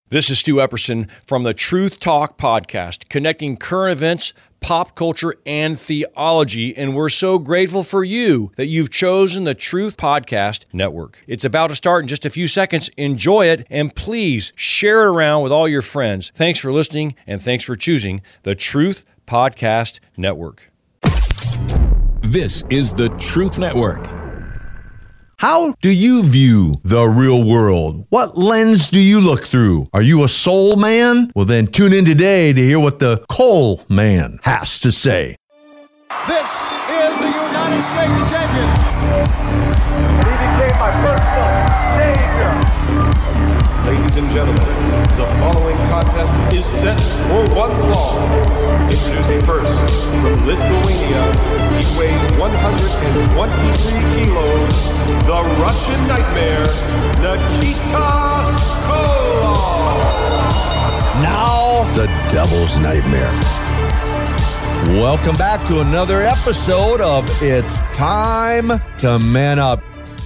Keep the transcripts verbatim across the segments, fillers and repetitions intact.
This is Stu Epperson from the Truth Talk podcast, connecting current events, pop culture, and theology, and we're so grateful for you that you've chosen the Truth Podcast Network. It's about to start in just a few seconds. Enjoy it, and please share it around with all your friends. Thanks for listening, and thanks for choosing the Truth Podcast Network. This is the Truth Network. How do you view the real world? What lens do you look through? Are you a soul man? Well, then tune in today to hear what the Coal Man has to say. This is the United States champion. He became my personal savior. Ladies and gentlemen, the following contest is set for one fall. Introducing first, from Lithuania, he weighs one hundred twenty-three kilos, the Russian Nightmare, Nikita Koloff. Now, the Devil's Nightmare. Welcome back to another episode of It's Time to Man Up.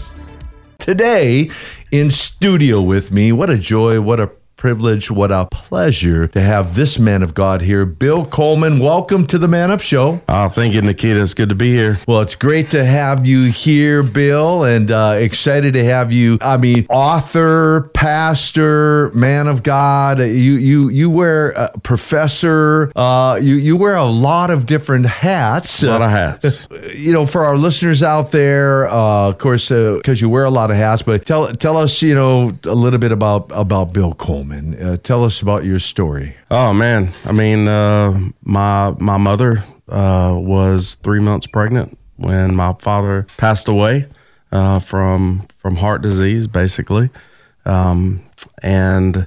Today, in studio with me, what a joy, what a privilege, what a pleasure to have this man of God here, Bill Coleman. Welcome to the Man Up Show. Oh, thank you, Nikita. It's good to be here. Well, it's great to have you here, Bill, and uh, excited to have you. I mean, author, pastor, man of God. You you you wear a professor. Uh, you you wear a lot of different hats. A lot of hats. Uh, you know, for our listeners out there, uh, of course, because uh, you wear a lot of hats. But tell tell us, you know, a little bit about about Bill Coleman. Uh, tell us about your story. Oh man, I mean, uh, my my mother uh, was three months pregnant when my father passed away uh, from from heart disease, basically, um, and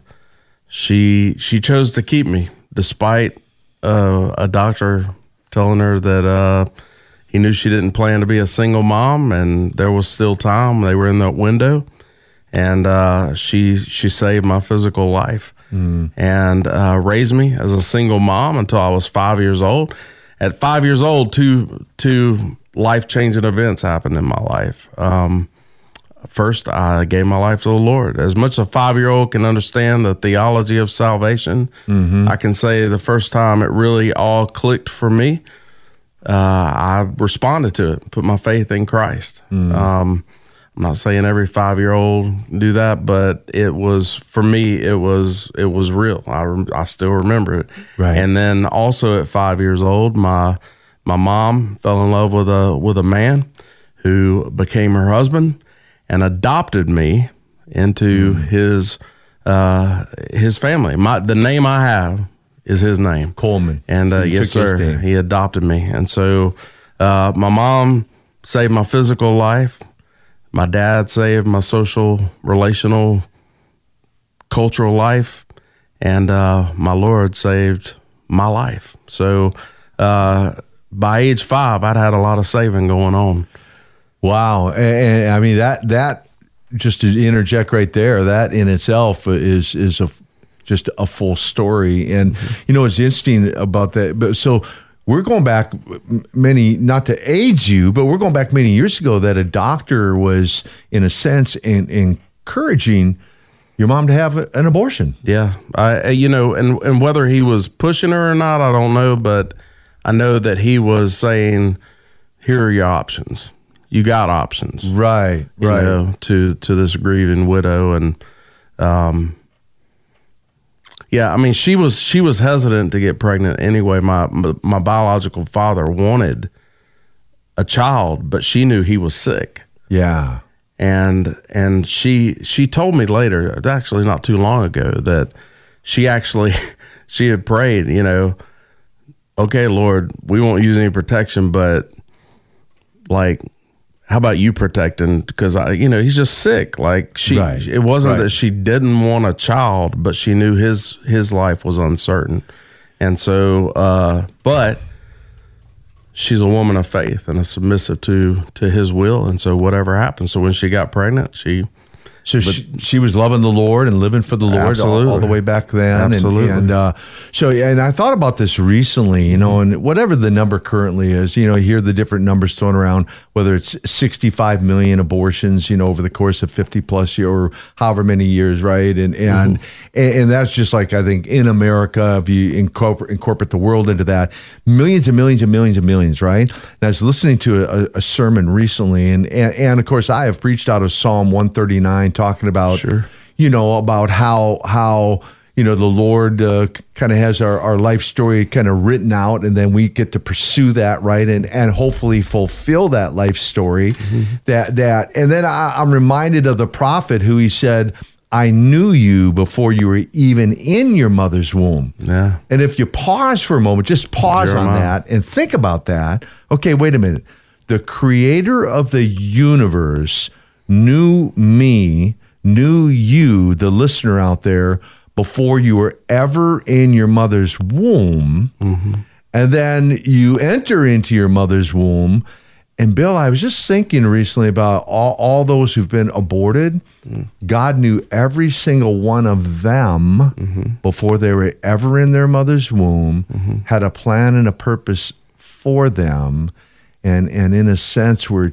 she she chose to keep me despite uh, a doctor telling her that uh, he knew she didn't plan to be a single mom, and there was still time. They were in that window. And uh, she she saved my physical life mm. and uh, raised me as a single mom until I was five years old. At five years old, two two life-changing events happened in my life. Um, first, I gave my life to the Lord. As much as a five-year-old can understand the theology of salvation, mm-hmm. I can say the first time it really all clicked for me, uh, I responded to it, put my faith in Christ. Mm. Um I'm not saying every five-year-old do that, but it was, for me, it was it was real. I, I still remember it. Right. And then also at five years old, my my mom fell in love with a with a man who became her husband and adopted me into mm. his uh, his family. My the name I have is his name, Coleman. And uh, yes, sir, he adopted me. And so uh, my mom saved my physical life. My dad saved my social, relational, cultural life, and uh, my Lord saved my life. So uh, by age five, I'd had a lot of saving going on. Wow. And, and I mean, that, that just to interject right there, that in itself is, is a, just a full story. And, mm-hmm. you know, it's interesting about that. But so, we're going back many, not to age you, but we're going back many years ago that a doctor was, in a sense, in, encouraging your mom to have an abortion. Yeah. I, you know, and, and whether he was pushing her or not, I don't know, but I know that he was saying, here are your options. You got options. Right, you right. know, to, to this grieving widow. And, um, yeah, I mean, she was she was hesitant to get pregnant anyway. My my biological father wanted a child, but she knew he was sick. Yeah, and and she she told me later, actually not too long ago, that she actually she had prayed. You know, okay, Lord, we won't use any protection, but like, how about you protecting? Because I, you know, he's just sick. Like she, right. it wasn't right. that she didn't want a child, but she knew his his life was uncertain, and so, uh, but she's a woman of faith and a submissive to to his will, and so whatever happened. So when she got pregnant, she So she, she was loving the Lord and living for the Lord all, all the way back then. Absolutely. And, and uh, so, and I thought about this recently, you know, and whatever the number currently is, you know, you hear the different numbers thrown around, whether it's sixty-five million abortions, you know, over the course of fifty plus years or however many years, right? And and, mm-hmm. and and that's just like, I think in America, if you incorporate, incorporate the world into that, millions and millions and millions and millions, right? And I was listening to a, a sermon recently, and, and and of course, I have preached out of Psalm one thirty-nine, talking about, sure. you know, about how, how you know, the Lord uh, kind of has our, our life story kind of written out, and then we get to pursue that, right, and and hopefully fulfill that life story. Mm-hmm. That that, and then I, I'm reminded of the prophet who he said, I knew you before you were even in your mother's womb. Yeah. And if you pause for a moment, just pause Jeremiah. on that and think about that. Okay, wait a minute. The creator of the universe knew me, knew you, the listener out there, before you were ever in your mother's womb. Mm-hmm. And then you enter into your mother's womb. And Bill, I was just thinking recently about all, all those who've been aborted. Mm. God knew every single one of them mm-hmm. before they were ever in their mother's womb, mm-hmm. had a plan and a purpose for them. And, and in a sense, we're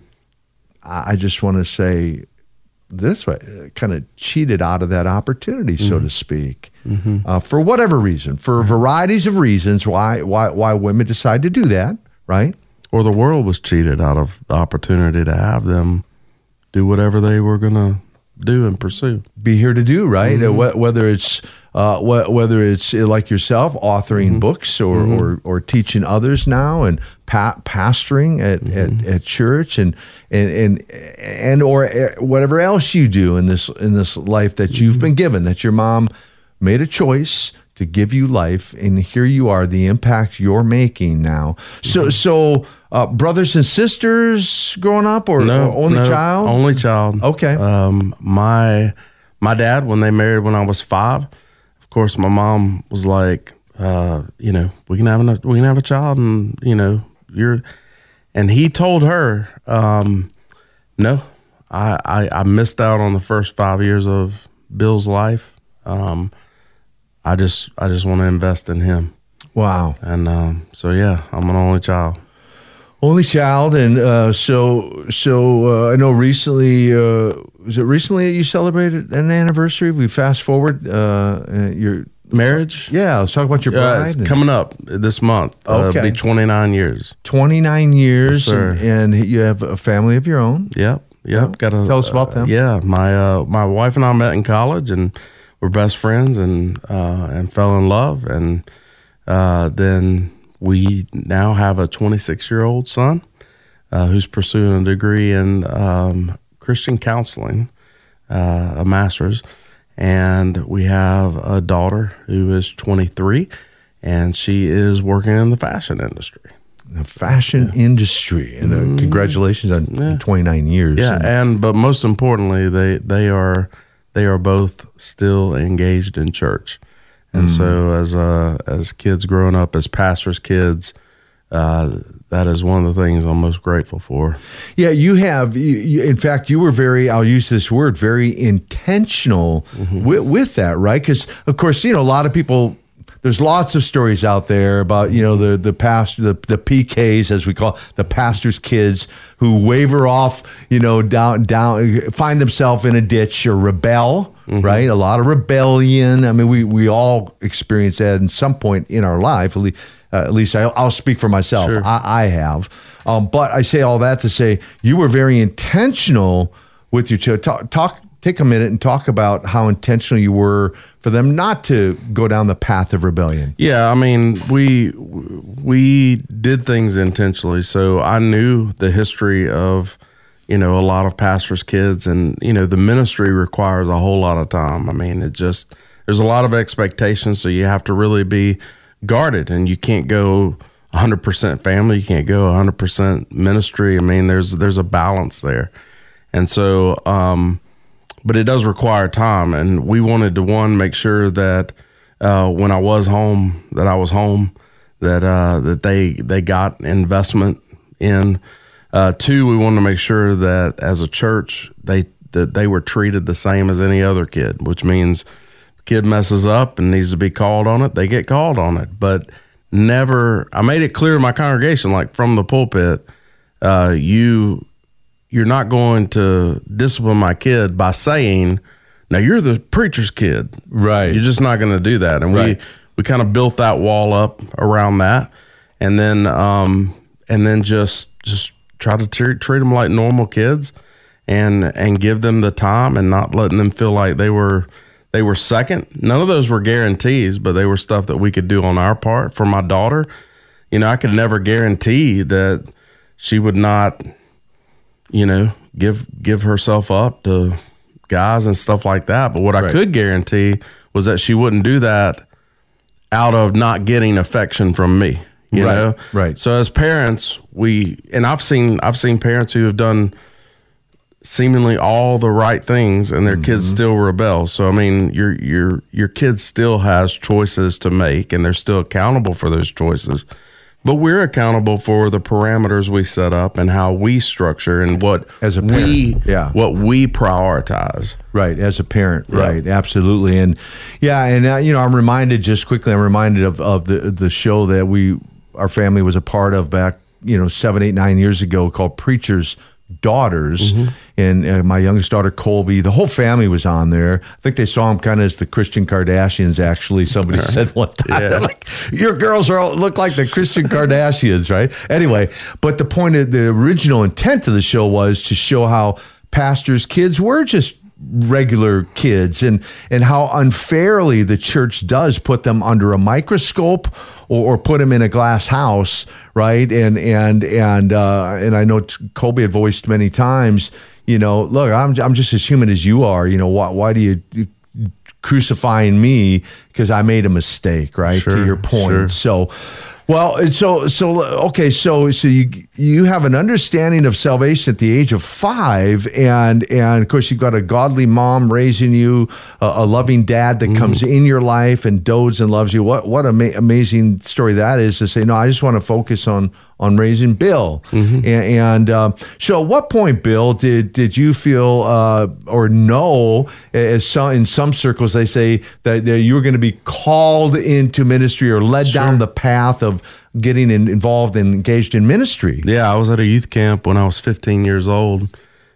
I just want to say this way, kind of cheated out of that opportunity, mm-hmm. so to speak, mm-hmm. uh, for whatever reason, for varieties of reasons why why why women decide to do that, right? Or the world was cheated out of the opportunity to have them do whatever they were going to do and pursue. Be here to do, right? Mm-hmm. Uh, wh- whether it's uh, wh- whether it's like yourself, authoring mm-hmm. books or, mm-hmm. or or teaching others now, and pa- pastoring at, mm-hmm. at, at church, and and and and or whatever else you do in this in this life that you've mm-hmm. been given, that your mom made a choice to give you life, and here you are, the impact you're making now. So mm-hmm. so. Uh, brothers and sisters growing up, or, no, or only no, child? Only child. Okay. Um, my my dad, when they married when I was five, of course, my mom was like, uh, you know, we can have a we can have a child, and you know, you're. And he told her, um, no, I, I I missed out on the first five years of Bill's life. Um, I just I just want to invest in him. Wow. And um, so yeah, I'm an only child. Only child, and uh, so so uh, I know recently, uh, was it recently that you celebrated an anniversary? We fast forward uh, your marriage. Yeah, let's talk about your bride. Uh, it's coming up this month. Uh, okay, it'll be twenty-nine years. twenty-nine years, yes, and, and you have a family of your own. Yep, yep. Got to tell us about them. Uh, yeah, my uh, my wife and I met in college, and we're best friends, and uh, and fell in love, and uh, then. We now have a twenty-six-year-old son uh, who's pursuing a degree in um, Christian counseling, uh, a master's, and we have a daughter who is twenty-three, and she is working in the fashion industry. The fashion yeah. industry, and uh, mm-hmm. congratulations on yeah. twenty-nine years. Yeah, and, and but most importantly, they they are they are both still engaged in church. And mm. so, as uh, as kids growing up, as pastors' kids, uh, that is one of the things I'm most grateful for. Yeah, you have. You, you, in fact, you were very, I'll use this word, very intentional mm-hmm. with, with that, right? Because, of course, you know, a lot of people, there's lots of stories out there about, you know, the the pastor, the, the P Ks, as we call the pastors' kids, who waver off, you know, down, down, find themselves in a ditch or rebel. Mm-hmm. Right, a lot of rebellion. I mean, we, we all experience that at some point in our life. At least, uh, at least I, I'll speak for myself. Sure. I, I have, um, but I say all that to say you were very intentional with your children. Talk, talk, take a minute and talk about how intentional you were for them not to go down the path of rebellion. Yeah, I mean, we we did things intentionally. So I knew the history of. You know, a lot of pastors' kids, and, you know, the ministry requires a whole lot of time. I mean, it just, there's a lot of expectations, so you have to really be guarded, and you can't go one hundred percent family, you can't go one hundred percent ministry. I mean, there's there's a balance there. And so, um, but it does require time, and we wanted to, one, make sure that uh, when I was home, that I was home, that uh, that they they got investment in. Uh, two, we wanted to make sure that as a church, they that they were treated the same as any other kid, which means kid messes up and needs to be called on it, they get called on it. But never, I made it clear to my congregation, like from the pulpit, uh, you, you're not going to discipline my kid by saying, now you're the preacher's kid. Right. You're just not going to do that. And Right. we, we kind of built that wall up around that. And then, um, and then just, just try to treat, treat them like normal kids and, and give them the time and not letting them feel like they were, they were second. None of those were guarantees, but they were stuff that we could do on our part. For my daughter, you know, I could never guarantee that she would not, you know, give, give herself up to guys and stuff like that. But what Right. I could guarantee was that she wouldn't do that out of not getting affection from me, you Right, know? right. So as parents, we, and I've seen, I've seen parents who have done seemingly all the right things and their kids still rebel. So, I mean, your, your, your kid still has choices to make and they're still accountable for those choices. But we're accountable for the parameters we set up and how we structure and what As a we, parent, yeah. what we prioritize. Right, as a parent, Yeah. right, absolutely, and yeah, and uh, you know, I'm reminded just quickly. I'm reminded of, of the the show that we, our family was a part of back, you know, seven, eight, nine years ago, called Preacher's Daughters, Mm-hmm. and uh, my youngest daughter Colby, the whole family was on there. I think they saw them kind of as the Christian Kardashians. Actually, somebody said one time, Yeah. they're like, "Your girls are all, look like the Christian Kardashians," right? Anyway, but the point of the original intent of the show was to show how pastors' kids were just regular kids, and and how unfairly the church does put them under a microscope or, or put them in a glass house, right? And and and uh, and I know Colby had voiced many times, you know, look, I'm I'm just as human as you are. You know, why why do you, you crucifying me because I made a mistake, right? Sure, to your point, sure. so. Well, and so so okay, so so you you have an understanding of salvation at the age of five, and and of course you've got a godly mom raising you, a, a loving dad that comes in your life and dotes and loves you. What what an ama- amazing story that is, to say, no, I just want to focus on on raising Bill. And, and uh, so, at what point, Bill, did did you feel uh, or know, as some, in some circles they say that, that you were going to be called into ministry or led down the path of getting in, involved and engaged in ministry? Yeah, I was at a youth camp when I was fifteen years old,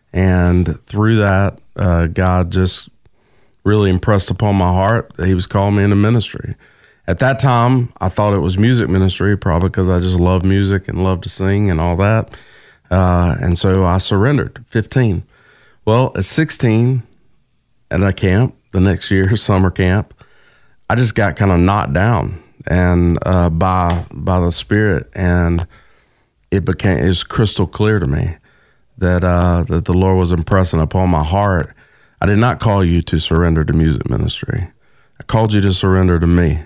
and through that, uh, God just really impressed upon my heart that He was calling me into ministry. At that time, I thought it was music ministry, probably because I just love music and love to sing and all that. Uh, and so I surrendered at fifteen. Well, at sixteen, at a camp the next year, summer camp, I just got kind of knocked down and uh, by by the Spirit, and it became it was crystal clear to me that uh, that the Lord was impressing upon my heart. I did not call you to surrender to music ministry. I called you to surrender to me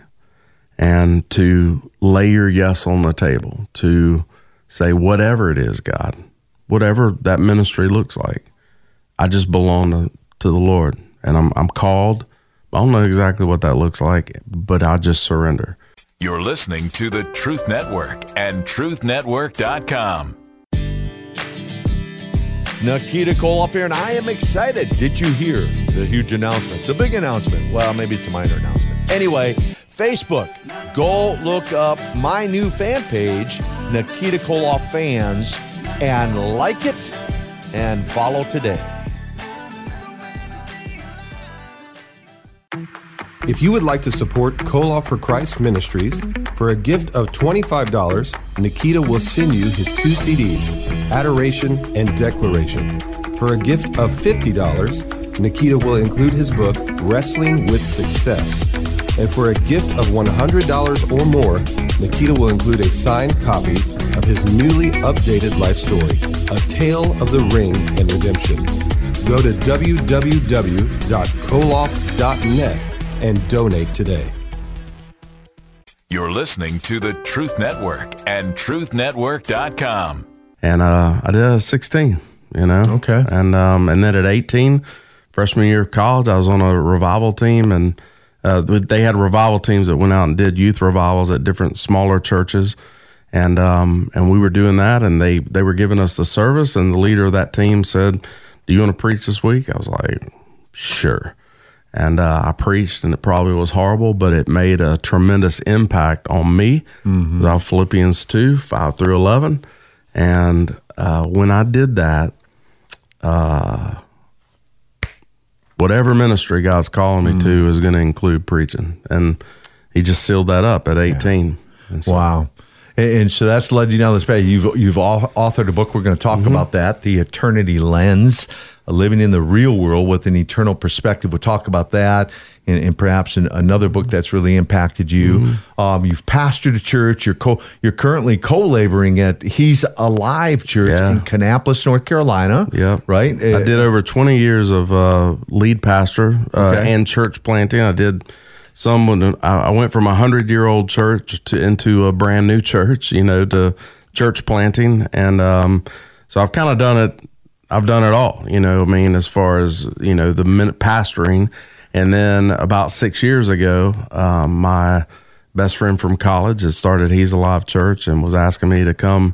and to lay your yes on the table, to say whatever it is, God, whatever that ministry looks like, I just belong to, to the Lord, and I'm I'm called. I don't know exactly what that looks like, but I just surrender. You're listening to the Truth Network and truth network dot com. Nikita Koloff here, and I am excited. Did you hear the huge announcement? The big announcement. Well, maybe it's a minor announcement. Anyway, Facebook. Go look up my new fan page, Nikita Koloff Fans, and like it and follow today. If you would like to support Koloff for Christ Ministries, for a gift of twenty-five dollars, Nikita will send you his two C Ds, Adoration and Declaration. For a gift of fifty dollars, Nikita will include his book, Wrestling with Success. And for a gift of one hundred dollars or more, Nikita will include a signed copy of his newly updated life story, A Tale of the Ring and Redemption. Go to w w w dot koloff dot net and donate today. You're listening to the Truth Network and truth network dot com. And uh, I did it at sixteen, you know. Okay. And um, and then at eighteen, freshman year of college, I was on a revival team, and uh, they had revival teams that went out and did youth revivals at different smaller churches, and um, and we were doing that, and they they were giving us the service, and the leader of that team said do you want to preach this week? I was like, sure. And uh, I preached, and it probably was horrible, but it made a tremendous impact on me. Mm-hmm. It was Philippians two, five through eleven. And uh, when I did that, uh, whatever ministry God's calling me mm-hmm. to is going to include preaching. And he just sealed that up at eighteen. Yeah. So, wow. And, and so that's led you down this path. You've, you've authored a book. We're going to talk mm-hmm. about that, The Eternity Lens, Living in the Real World with an Eternal Perspective. We'll talk about that, and, and perhaps in another book that's really impacted you. Mm-hmm. Um, you've pastored a church. You're co- you're currently co-laboring at He's Alive Church yeah. in Kannapolis, North Carolina. Yeah, right. I did over twenty years of uh, lead pastor uh, okay. and church planting. I did some when I went from a hundred-year-old church to into a brand new church. You know, to church planting, and um, so I've kind of done it. I've done it all, you know, I mean, as far as, you know, the minute pastoring. And then about six years ago, um, my best friend from college had started He's Alive Church and was asking me to come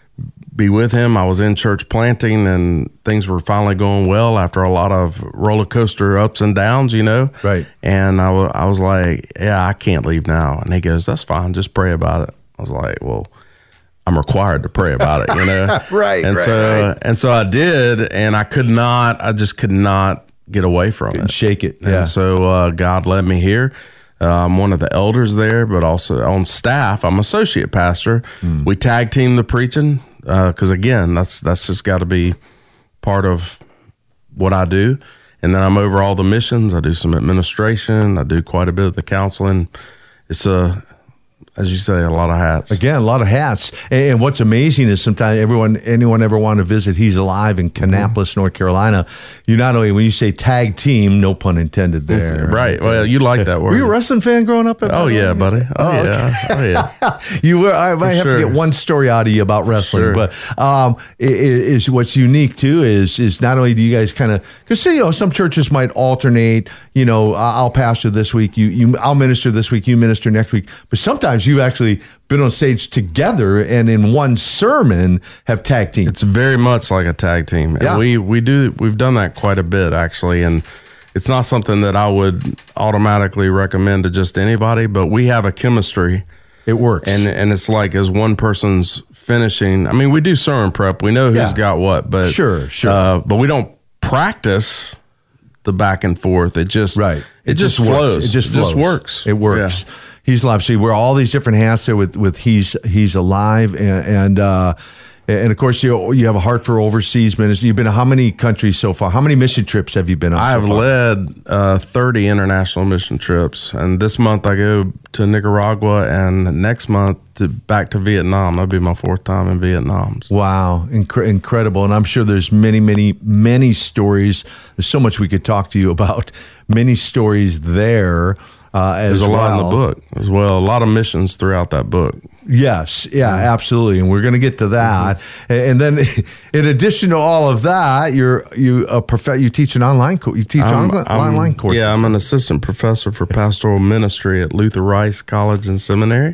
be with him. I was in church planting, and things were finally going well after a lot of roller coaster ups and downs, you know. Right. And I, w- I was like, yeah, I can't leave now. And he goes, that's fine. Just pray about it. I was like, well, I'm required to pray about it, you know? right, and right, so, right. And so I did, and I could not, I just could not get away from Couldn't it. Shake it, yeah. And so uh, God led me here. Uh, I'm one of the elders there, but also on staff, I'm associate pastor. Mm. We tag team the preaching, because uh, again, that's that's just got to be part of what I do. And then I'm over all the missions. I do some administration. I do quite a bit of the counseling. It's a As you say, a lot of hats. Again, a lot of hats. And what's amazing is sometimes everyone, anyone ever want to visit He's Alive in Kannapolis, North Carolina, you not only, when you say tag team, no pun intended there. Right. Well, you like that word. Were you a wrestling fan growing up? Oh, yeah, buddy. Oh, oh yeah. Okay. Oh, yeah. You were. I might have sure. to get one story out of you about wrestling. Sure. But um, it, it is what's unique, too, is is not only do you guys kind of, because, you know, some churches might alternate, you know, I'll pastor this week, you, you, I'll minister this week, you minister next week. But sometimes you've actually been on stage together and in one sermon have tag team. It's very much like a tag team. And yeah. we we do we've done that quite a bit, actually, and it's not something that I would automatically recommend to just anybody, but we have a chemistry. It works. And and it's like as one person's finishing, I mean, we do sermon prep. We know who's yeah. got what, but sure, sure. Uh, but we don't practice the back and forth. It just right. It, it just, just flows. Works. It just, it flows. just works. It works. Yeah. He's Alive. So you wear all these different hats there with, with He's He's Alive, and and, uh, and of course you you have a heart for overseas ministry. You've been to how many countries so far? How many mission trips have you been on? I have so far? led uh, thirty international mission trips, and this month I go to Nicaragua, and next month to back to Vietnam. That'll be my fourth time in Vietnam. So. Wow, Incre- incredible! And I'm sure there's many, many, many stories. There's so much we could talk to you about. Many stories there. Uh, as There's a well. lot in the book as well. A lot of missions throughout that book. Yes, yeah, mm-hmm. absolutely, and we're going to get to that. Mm-hmm. And then, in addition to all of that, you're you a prof- you teach an online co- you teach I'm, online, I'm, online courses. Yeah, I'm an assistant professor for pastoral ministry at Luther Rice College and Seminary,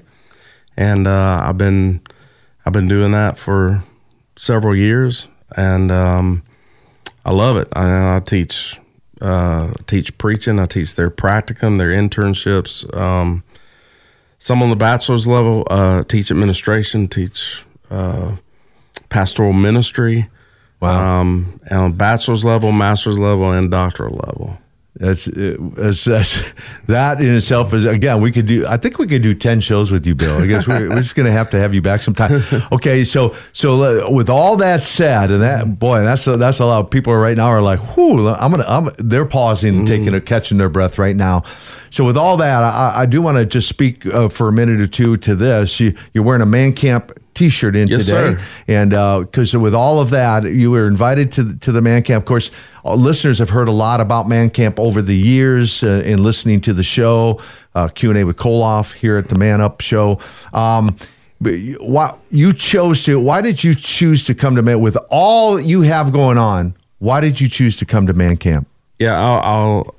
and uh, I've been I've been doing that for several years, and um, I love it. I, I teach. Uh, teach preaching. I teach their practicum, their internships. Um, some on the bachelor's level, uh, teach administration, teach uh, pastoral ministry. Wow. Um, and on bachelor's level, master's level, and doctoral level. That's, that's, that's that in itself is, again, we could do, I think we could do ten shows with you, Bill. I guess we're, we're just going to have to have you back sometime. Okay. So, so with all that said, and that, boy, that's, a, that's a lot of people right now are like, whoo, I'm going to, I'm, they're pausing, mm-hmm. taking a, catching their breath right now. So with all that, I, I do want to just speak uh, for a minute or two to this. You, you're wearing a Man Camp T-shirt in yes, today, sir. And because uh, with all of that, you were invited to to the Man Camp. Of course, uh, listeners have heard a lot about Man Camp over the years uh, in listening to the show, uh, Q and A with Koloff here at the Man Up Show. Um, but you, why you chose to? Why did you choose to come to Man? With all you have going on, why did you choose to come to Man Camp? Yeah, I'll. I'll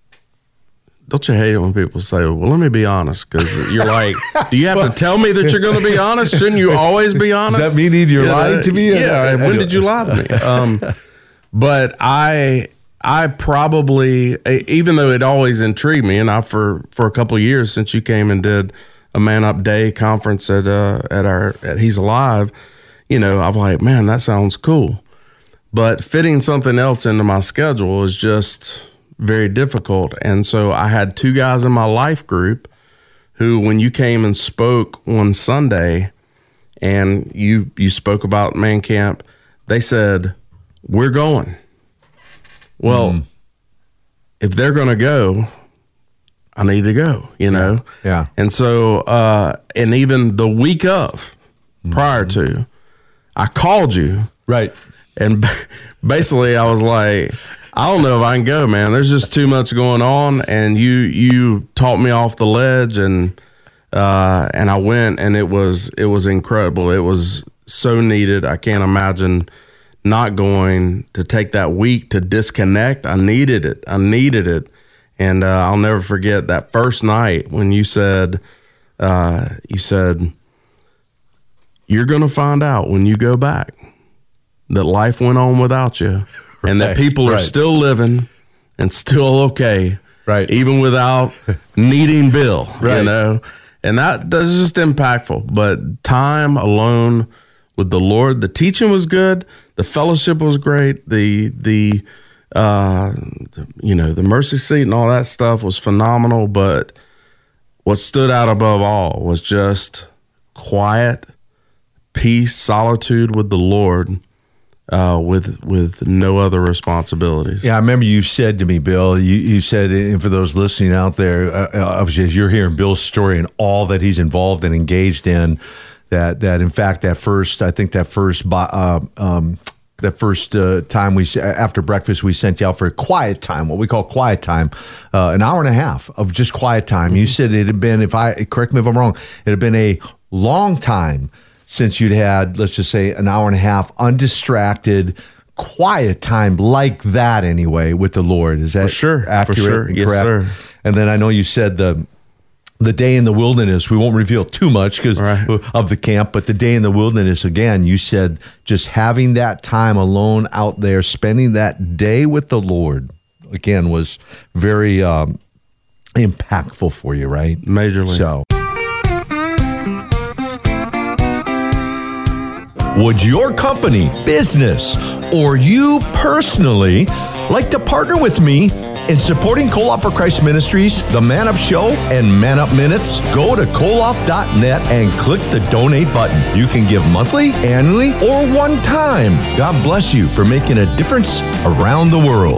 Don't you hate it when people say, well, let me be honest? Because you're like, do you have to tell me that you're going to be honest? Shouldn't you always be honest? Does that mean you're yeah, lying to me? Yeah. When did you lie to me? Um, but I I probably, even though it always intrigued me, and I for for a couple of years since you came and did a Man Up Day conference at uh, at our at He's Alive, you know, I'm like, man, that sounds cool. But fitting something else into my schedule is just very difficult. And so I had two guys in my life group who, when you came and spoke one Sunday and you you spoke about Man Camp, they said, we're going. Well, mm-hmm. if they're going to go, I need to go, you know? Yeah. And so, uh, and even the week of, mm-hmm. prior to, I called you. Right. And basically I was like, I don't know if I can go, man. There's just too much going on. And you, you taught me off the ledge, and, uh, and I went, and it was, it was incredible. It was so needed. I can't imagine not going, to take that week to disconnect. I needed it. I needed it. And uh, I'll never forget that first night when you said, uh, you said, you're going to find out when you go back that life went on without you, right, and that people are right. still living and still okay, right? Even without needing Bill, right. you know? And that, that's just impactful. But time alone with the Lord, the teaching was good. The fellowship was great. The, the, uh, the, you know, the mercy seat and all that stuff was phenomenal. But what stood out above all was just quiet, peace, solitude with the Lord, uh, with with no other responsibilities. Yeah, I remember you said to me, Bill, you, you said, and for those listening out there, uh, obviously, as you're hearing Bill's story and all that he's involved and engaged in, that that in fact that first I think that first uh, um, that first uh, time we after breakfast we sent you out for a quiet time, what we call quiet time, uh, an hour and a half of just quiet time. Mm-hmm. You said it had been, if I correct me if I'm wrong, it had been a long time since you'd had, let's just say, an hour and a half undistracted quiet time like that anyway with the Lord. Is that for sure accurate? For sure. And yes, correct? Sir. And then I know you said the the day in the wilderness, we won't reveal too much because right. of the camp, but the day in the wilderness, again, you said just having that time alone out there, spending that day with the Lord, again, was very um, impactful for you, right? Majorly. So. Would your company, business, or you personally like to partner with me in supporting Koloff for Christ Ministries, the Man Up Show, and Man Up Minutes? Go to koloff dot net and click the donate button. You can give monthly, annually, or one time. God bless you for making a difference around the world.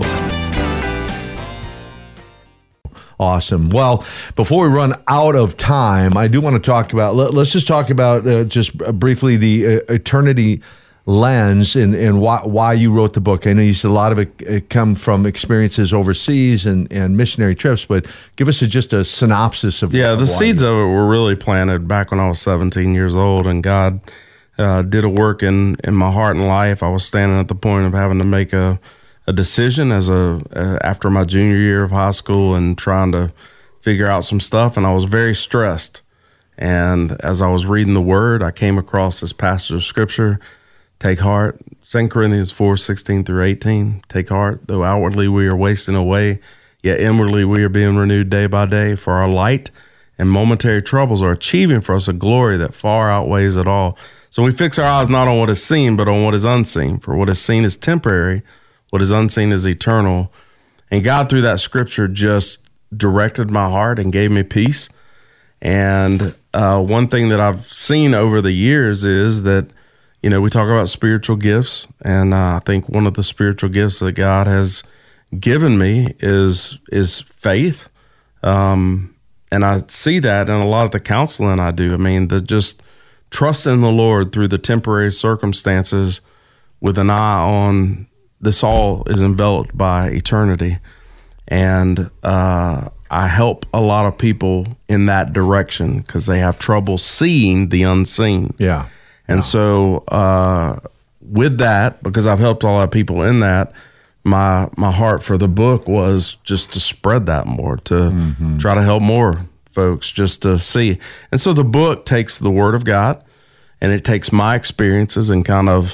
Awesome. Well, before we run out of time, I do want to talk about, let, let's just talk about uh, just briefly the uh, eternity lens and, and why, why you wrote the book. I know you said a lot of it, it come from experiences overseas and, and missionary trips, but give us a, just a synopsis of Yeah, of the seeds of it were really planted back when I was seventeen years old, and God uh, did a work in, in my heart and life. I was standing at the point of having to make a a decision as a uh, after my junior year of high school and trying to figure out some stuff, and I was very stressed. And as I was reading the Word, I came across this passage of Scripture: "Take heart," Second Corinthians four sixteen through eighteen. "Take heart, though outwardly we are wasting away, yet inwardly we are being renewed day by day. For our light and momentary troubles are achieving for us a glory that far outweighs it all." So we fix our eyes not on what is seen, but on what is unseen. For what is seen is temporary, what is unseen is eternal. And God, through that scripture, just directed my heart and gave me peace. And uh, one thing that I've seen over the years is that, you know, we talk about spiritual gifts. And uh, I think one of the spiritual gifts that God has given me is is faith. Um, and I see that in a lot of the counseling I do. I mean, the just trust in the Lord through the temporary circumstances with an eye on this all is enveloped by eternity. And uh, I help a lot of people in that direction because they have trouble seeing the unseen. Yeah. And yeah. so uh, with that, because I've helped a lot of people in that, my my heart for the book was just to spread that more, to mm-hmm. try to help more folks just to see. And so the book takes the Word of God, and it takes my experiences and kind of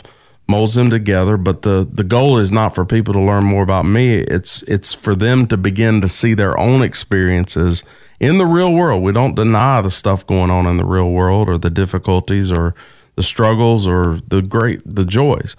molds them together. But the, the goal is not for people to learn more about me. It's it's for them to begin to see their own experiences in the real world. We don't deny the stuff going on in the real world, or the difficulties, or the struggles, or the great the joys,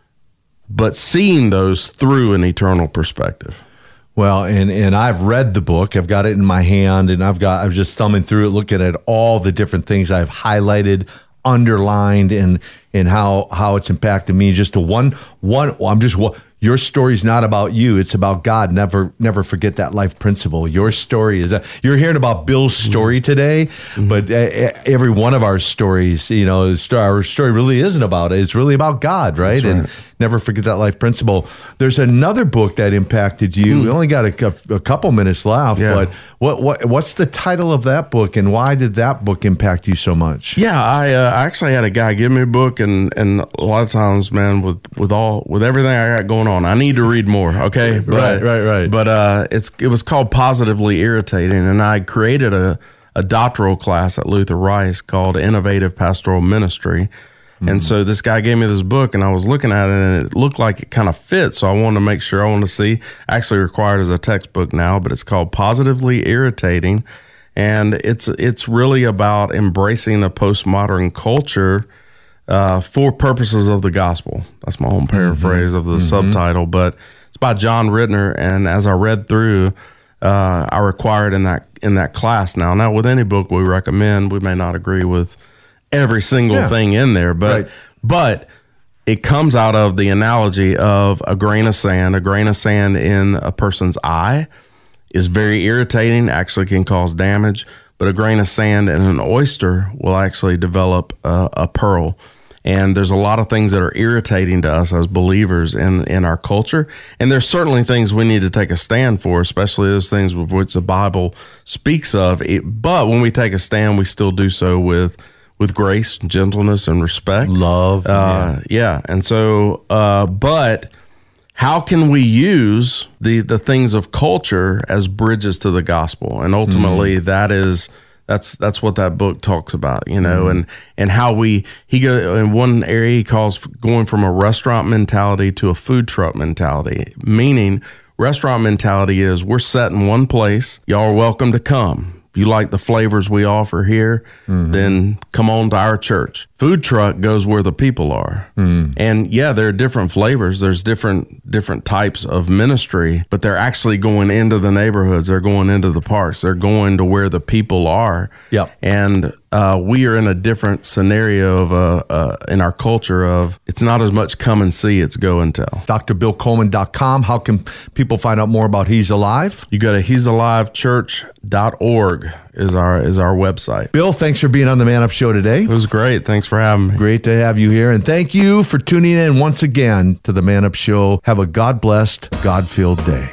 but seeing those through an eternal perspective. Well, and, and I've read the book. I've got it in my hand, and I've got I'm just thumbing through it, looking at all the different things I've highlighted, underlined, and and how how it's impacted me. Just a one one. I'm just your story's not about you; it's about God. Never never forget that life principle. Your story is a, you're hearing about Bill's story today, mm-hmm. but uh, every one of our stories, you know, our story really isn't about it. It's really about God, right? That's right. And never forget that life principle. There's another book that impacted you. Mm. We only got a, a couple minutes left, yeah. but what what what's the title of that book, and why did that book impact you so much? Yeah, I uh, actually had a guy give me a book, and, and a lot of times, man, with, with all with everything I got going on, I need to read more. Okay, but, right, right, right. But uh, it's it was called Positively Irritating, and I created a a doctoral class at Luther Rice called Innovative Pastoral Ministry. And so this guy gave me this book, and I was looking at it, and it looked like it kind of fit. So I wanted to make sure, I wanted to see, actually required as a textbook now, but it's called Positively Irritating. And it's it's really about embracing a postmodern culture uh, for purposes of the gospel. That's my own paraphrase mm-hmm. of the mm-hmm. subtitle, but it's by John Rittner. And as I read through, uh, I required in that in that class. Now, now with any book we recommend, we may not agree with every single yeah. thing in there, but right. but it comes out of the analogy of a grain of sand. A grain of sand in a person's eye is very irritating, actually can cause damage, but a grain of sand in an oyster will actually develop a, a pearl. And there's a lot of things that are irritating to us as believers in, in our culture. And there's certainly things we need to take a stand for, especially those things with which the Bible speaks of. It, but when we take a stand, we still do so with with grace, gentleness, and respect. Love. Uh, yeah. yeah. And so, uh, but how can we use the, the things of culture as bridges to the gospel? And ultimately mm. that is, that's, that's what that book talks about, you know, mm. and, and how we, he go in one area, he calls going from a restaurant mentality to a food truck mentality, meaning restaurant mentality is we're set in one place. Y'all are welcome to come. You like the flavors we offer here, mm-hmm. then come on to our church. Food truck goes where the people are. Mm. And yeah, there are different flavors. There's different different types of ministry, but they're actually going into the neighborhoods. They're going into the parks. They're going to where the people are. Yep. And uh, we are in a different scenario of uh, uh, in our culture of it's not as much come and see, it's go and tell. D R Bill Coleman dot com. How can people find out more about He's Alive? You go to he's alive church dot org is our is our website. Bill, thanks for being on the Man Up Show today. It was great. Thanks for having me. Great to have you here. And thank you for tuning in once again to the Man Up Show. Have a God-blessed, God-filled day.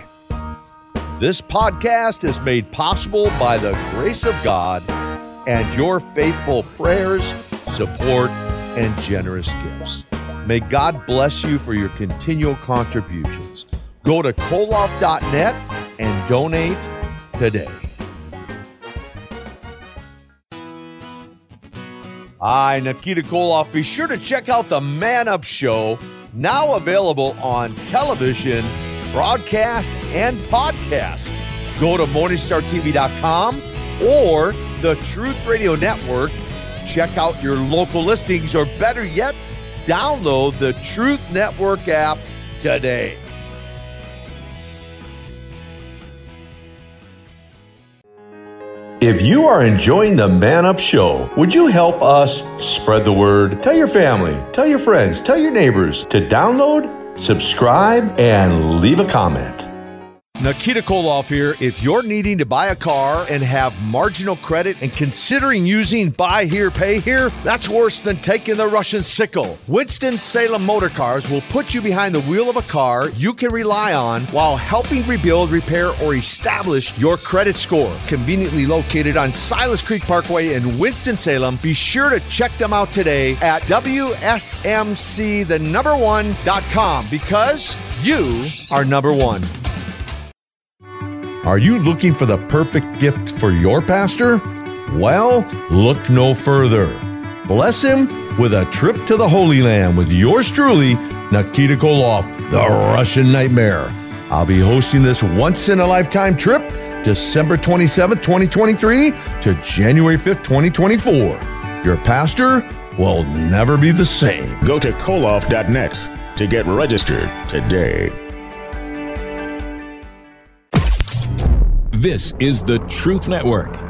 This podcast is made possible by the grace of God and your faithful prayers, support, and generous gifts. May God bless you for your continual contributions. Go to koloff dot net and donate today. Hi, Nikita Koloff. Be sure to check out the Man Up Show, now available on television, broadcast, and podcast. Go to morning star t v dot com or the Truth Radio Network. Check out your local listings, or better yet, download the Truth Network app today. If you are enjoying the Man Up Show, would you help us spread the word? Tell your family, tell your friends, tell your neighbors to download, subscribe, and leave a comment. Nikita Koloff here. If you're needing to buy a car and have marginal credit and considering using buy here, pay here, that's worse than taking the Russian sickle. Winston-Salem Motor Cars will put you behind the wheel of a car you can rely on while helping rebuild, repair, or establish your credit score. Conveniently located on Silas Creek Parkway in Winston-Salem, be sure to check them out today at W S M C the number one dot com because you are number one. Are you looking for the perfect gift for your pastor? Well, look no further. Bless him with a trip to the Holy Land with yours truly, Nikita Koloff, the Russian Nightmare. I'll be hosting this once-in-a-lifetime trip December twenty-seventh, twenty twenty-three to January fifth, twenty twenty-four. Your pastor will never be the same. Go to koloff dot net to get registered today. This is the Truth Network.